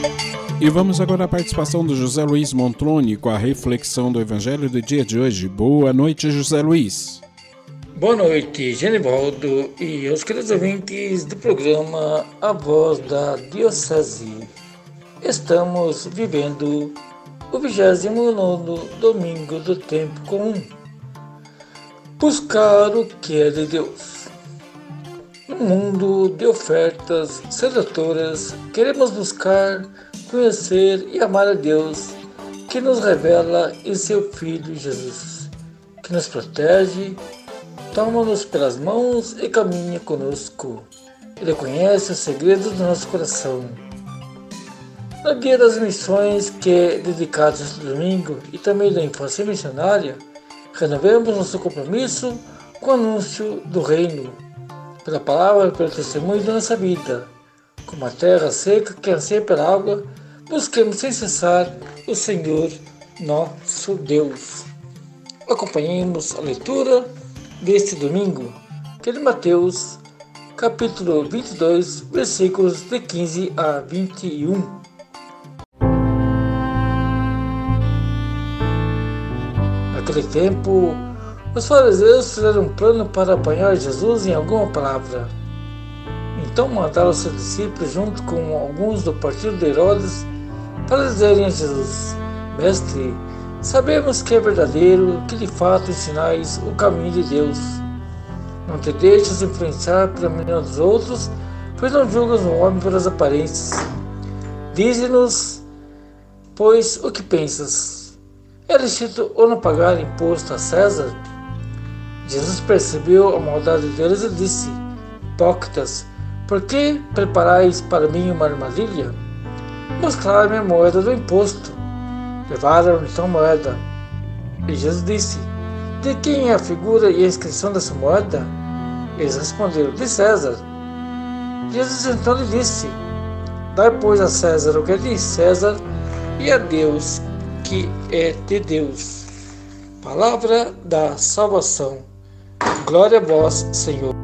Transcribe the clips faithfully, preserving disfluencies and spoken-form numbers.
E vamos agora à participação do José Luiz Montroni com a reflexão do Evangelho do dia de hoje. Boa noite, José Luiz. Boa noite, Genivaldo e aos queridos ouvintes do programa A Voz da Diocese. Estamos vivendo o vigésimo nono domingo do tempo comum. Buscar o que é de Deus. No mundo de ofertas sedutoras, queremos buscar, conhecer e amar a Deus, que nos revela em seu Filho Jesus, que nos protege, toma-nos pelas mãos e caminha conosco. Ele conhece os segredos do nosso coração. No dia das missões, que é dedicado este domingo, e também da infância missionária, renovemos nosso compromisso com o anúncio do reino, pela palavra e pelo testemunho da nossa vida. Como a terra seca que anseia pela água, busquemos sem cessar o Senhor nosso Deus. Acompanhemos a leitura deste domingo, que é de Mateus, capítulo vinte e dois, versículos de quinze a vinte e um. Naquele tempo, os fariseus fizeram um plano para apanhar Jesus em alguma palavra. Então mandaram seus discípulos junto com alguns do partido de Herodes para dizerem a Jesus: Mestre, sabemos que é verdadeiro, que de fato ensinais o caminho de Deus. Não te deixes influenciar pela opinião dos outros, pois não julgas o homem pelas aparências. Dize-nos, pois, o que pensas. É lícito ou não pagar imposto a César? Jesus percebeu a maldade deles e disse: Hipócritas, por que preparais para mim uma armadilha? Mostrai-me a moeda do imposto. Levaram então a moeda. E Jesus disse: De quem é a figura e a inscrição dessa moeda? Eles responderam: De César. Jesus então lhe disse: Dai, pois, a César o que é de César, e a Deus que é de Deus. Palavra da salvação. Glória a vós, Senhor.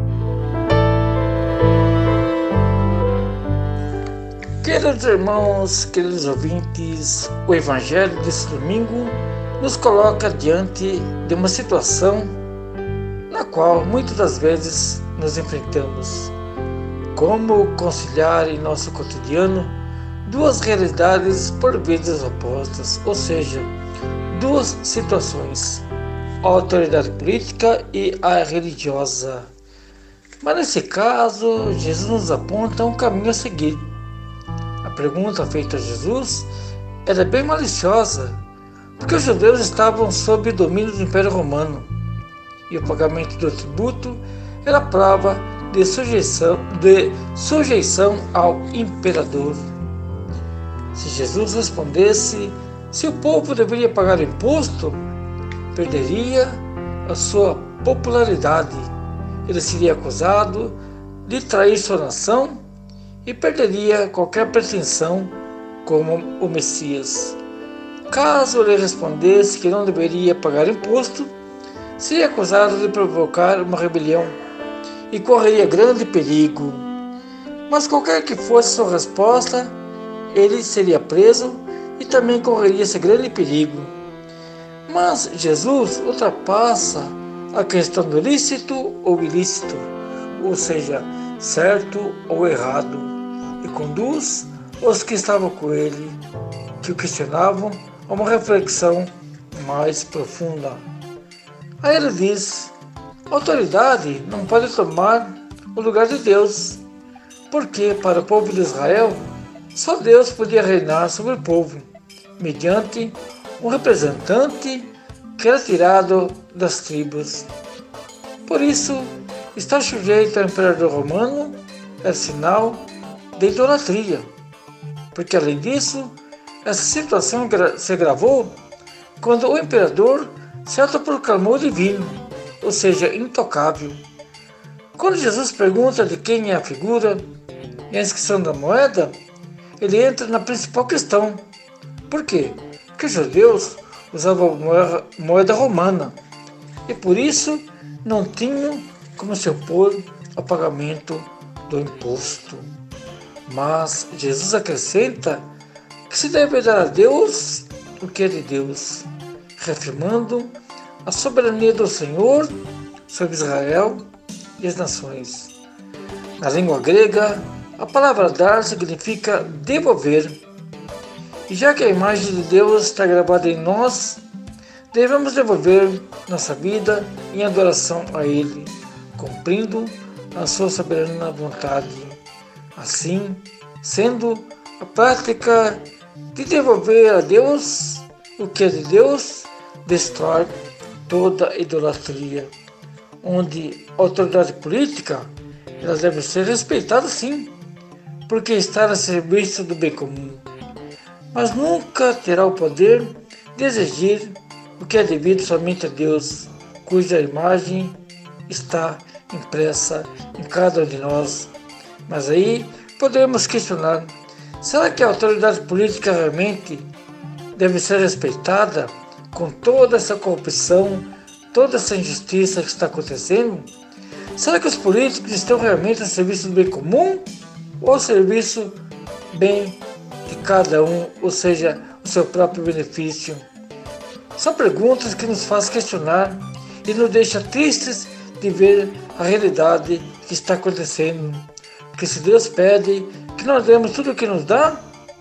Queridos irmãos, queridos ouvintes, o Evangelho desse domingo nos coloca diante de uma situação na qual muitas das vezes nos enfrentamos. Como conciliar em nosso cotidiano duas realidades por vezes opostas, ou seja, duas situações, a autoridade política e a religiosa. Mas nesse caso, Jesus nos aponta um caminho a seguir. A pergunta feita a Jesus era bem maliciosa, porque os judeus estavam sob o domínio do Império Romano, e o pagamento do tributo era prova de sujeição, de sujeição ao imperador. Se Jesus respondesse se o povo deveria pagar imposto, perderia a sua popularidade. Ele seria acusado de trair sua nação e perderia qualquer pretensão como o Messias. Caso ele respondesse que não deveria pagar imposto, seria acusado de provocar uma rebelião e correria grande perigo. Mas qualquer que fosse sua resposta, ele seria preso e também correria esse grande perigo. Mas Jesus ultrapassa a questão do lícito ou ilícito, ou seja, certo ou errado, e conduz os que estavam com ele, que o questionavam, a uma reflexão mais profunda. Aí ele diz: a autoridade não pode tomar o lugar de Deus, porque para o povo de Israel, só Deus podia reinar sobre o povo, mediante um representante que era tirado das tribos. Por isso, estar sujeito ao imperador romano é sinal de idolatria, porque além disso, essa situação se agravou quando o imperador se autoproclamou divino, ou seja, intocável. Quando Jesus pergunta de quem é a figura e a inscrição da moeda, ele entra na principal questão. Por quê? Porque os judeus usavam moeda romana e por isso não tinham como se opor ao pagamento do imposto. Mas Jesus acrescenta que se deve dar a Deus o que é de Deus, reafirmando a soberania do Senhor sobre Israel e as nações. Na língua grega, a palavra dar significa devolver. E já que a imagem de Deus está gravada em nós, devemos devolver nossa vida em adoração a Ele, cumprindo a sua soberana vontade. Assim, sendo a prática de devolver a Deus o que é de Deus, destrói toda idolatria, onde a autoridade política ela deve ser respeitada sim, porque está a serviço do bem comum, mas nunca terá o poder de exigir o que é devido somente a Deus, cuja imagem está impressa em cada um de nós. Mas aí podemos questionar, será que a autoridade política realmente deve ser respeitada com toda essa corrupção, toda essa injustiça que está acontecendo? Será que os políticos estão realmente a serviço do bem comum ou a serviço do bem de cada um, ou seja, o seu próprio benefício? São perguntas que nos fazem questionar e nos deixam tristes de ver a realidade que está acontecendo. Porque se Deus pede que nós demos tudo o que nos dá,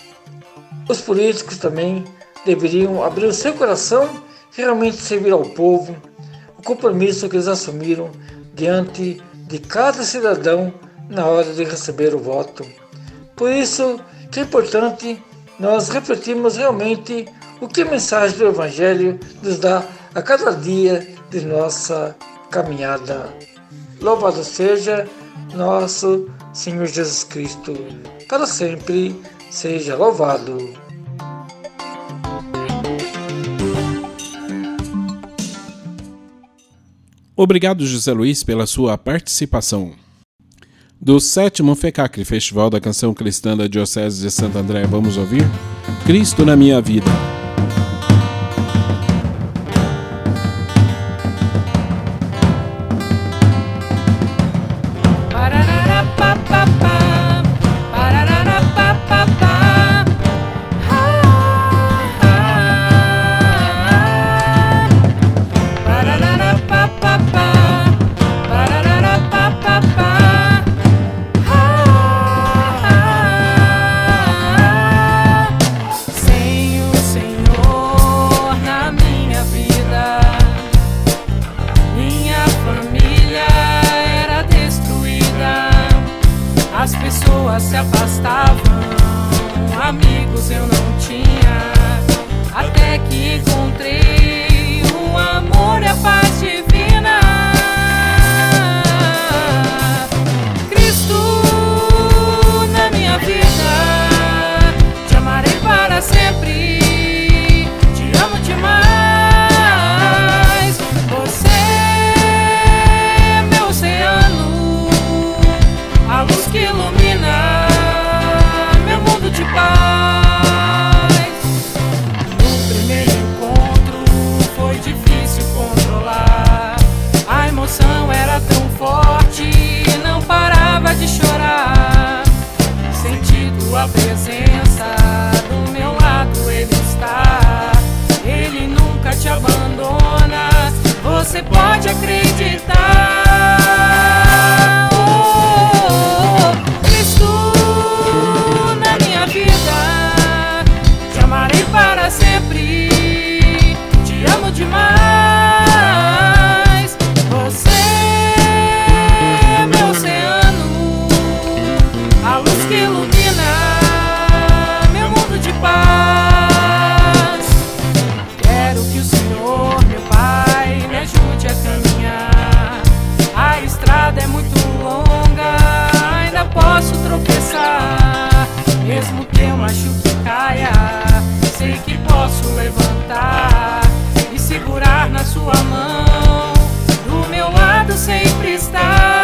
os políticos também deveriam abrir o seu coração e realmente servir ao povo, o compromisso que eles assumiram diante de cada cidadão na hora de receber o voto. Por isso que é importante nós refletirmos realmente o que a mensagem do Evangelho nos dá a cada dia de nossa caminhada. Louvado seja nosso Senhor Jesus Cristo, para sempre seja louvado. Obrigado, José Luiz, pela sua participação. Do sétimo FECACRI, Festival da Canção Cristã da Diocese de Santo André, vamos ouvir Cristo na Minha Vida. Se afastavam, amigos eu não tinha, até que encontrei o amor e a paz divina. Cristo na minha vida, te amarei para sempre, te amo demais. Você é meu oceano, a luz que ilumina de paz. No primeiro encontro foi difícil controlar, a emoção era tão forte, não parava de chorar. Senti tua presença, do meu lado ele está, ele nunca te abandona, você pode acreditar. Oh, oh, oh, Cristo vida, te amarei para sempre, te amo demais. Você é meu oceano, a luz que ilumina meu mundo de paz. Quero que o Senhor, meu Pai, me ajude a caminhar. A estrada é muito longa, ainda posso tropeçar. Mesmo que eu machuque e caia, sei que posso levantar e segurar na sua mão, do meu lado sempre está.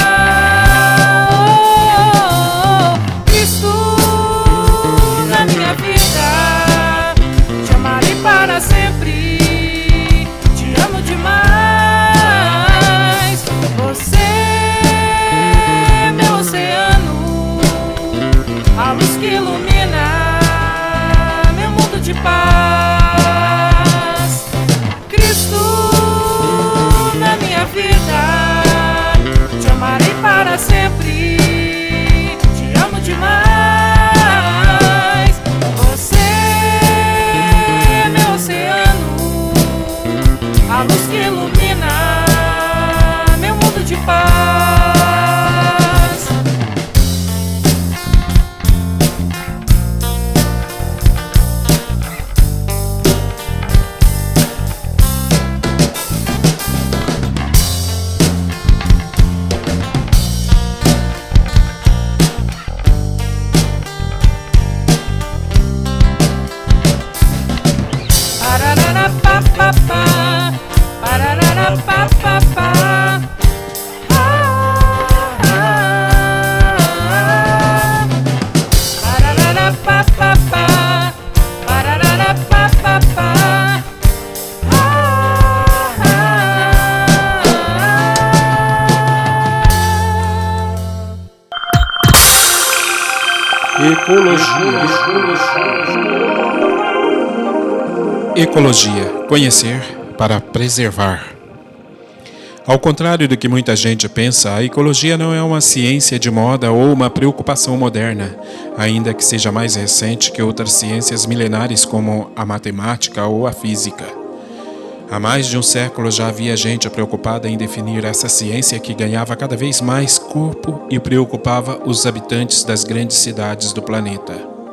Oh, oh, oh, Cristo na minha vida, te amarei para sempre, te amo demais. Você é meu oceano, que ilumina meu mundo de paz. Cristo na minha vida, te amarei para sempre, te amo demais. Você é meu oceano, a luz que ilumina meu mundo de paz. Ecologia. Ecologia. Conhecer para preservar. Ao contrário do que muita gente pensa, a ecologia não é uma ciência de moda ou uma preocupação moderna, ainda que seja mais recente que outras ciências milenares como a matemática ou a física. Há mais de um século já havia gente preocupada em definir essa ciência que ganhava cada vez mais corpo e preocupava os habitantes das grandes cidades do planeta.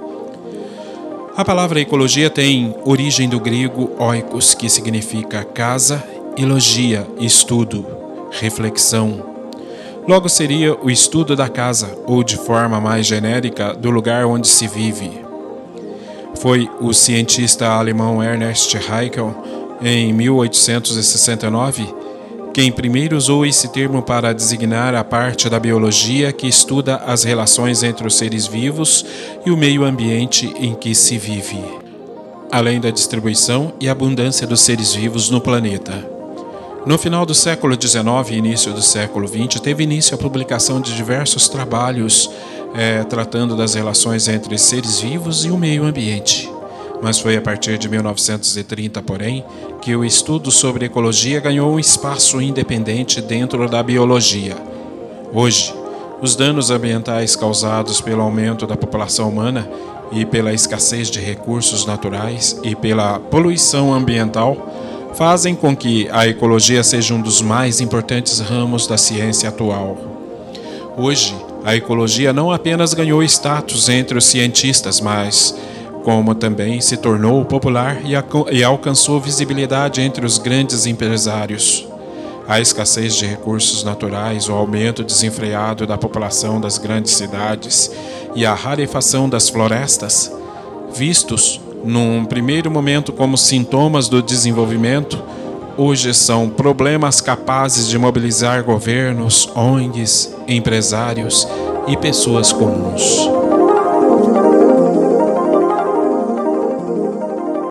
A palavra ecologia tem origem do grego oikos, que significa casa, e logia, estudo, reflexão. Logo seria o estudo da casa, ou de forma mais genérica, do lugar onde se vive. Foi o cientista alemão Ernst Haeckel, em mil oitocentos e sessenta e nove, quem primeiro usou esse termo para designar a parte da biologia que estuda as relações entre os seres vivos e o meio ambiente em que se vive, além da distribuição e abundância dos seres vivos no planeta. No final do século dezenove e início do século vinte, teve início a publicação de diversos trabalhos é, tratando das relações entre seres vivos e o meio ambiente. Mas foi a partir de mil novecentos e trinta, porém, que o estudo sobre ecologia ganhou um espaço independente dentro da biologia. Hoje, os danos ambientais causados pelo aumento da população humana e pela escassez de recursos naturais e pela poluição ambiental fazem com que a ecologia seja um dos mais importantes ramos da ciência atual. Hoje, a ecologia não apenas ganhou status entre os cientistas, mas como também se tornou popular e alcançou visibilidade entre os grandes empresários. A escassez de recursos naturais, o aumento desenfreado da população das grandes cidades e a rarefação das florestas, vistos num primeiro momento como sintomas do desenvolvimento, hoje são problemas capazes de mobilizar governos, O N Gs, empresários e pessoas comuns.